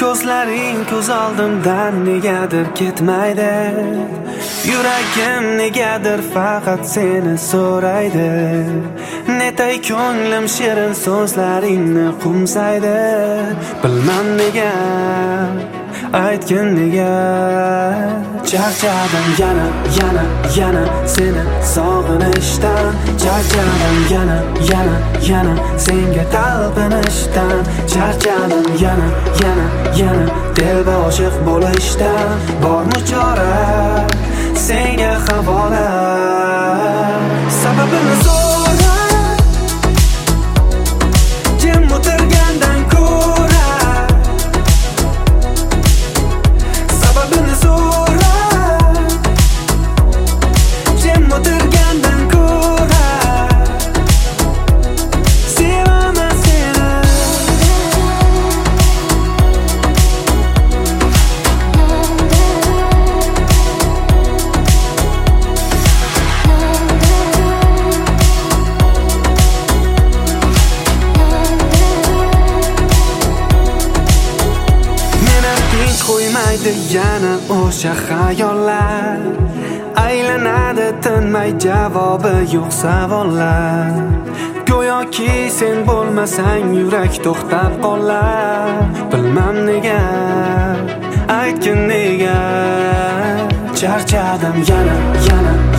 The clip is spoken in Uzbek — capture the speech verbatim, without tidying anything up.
So'zlaring ko'z oldimdan negadir ketmaydi. Yuragim negadir faqat seni so'raydi. Netay ko'nglim shirin so'zlaringni qumsaydi. Bilmam nega, aytgin nega. Charchadim yana, yana, yana seni sog'inishdan. Charchadim yana, yana, yana senga talpinishdan. Charchadim yana, yana, yana telba oshiq bo'lishdan. Bormi chora senga havola. Sababini so'ra, jim o'tirgandan ko'ra. Sababini so'ra, jim o'tirgandan ko'ra. Sevaman seni. Qo'ymaydi yana o'sha xayollar. Aylanadi tinmay javobi yo'q savollar. Go'yoki sen bo'lmasang yurak to'xtab qolar. Bilmam nega, aytgin nega. Charchadim yana, yana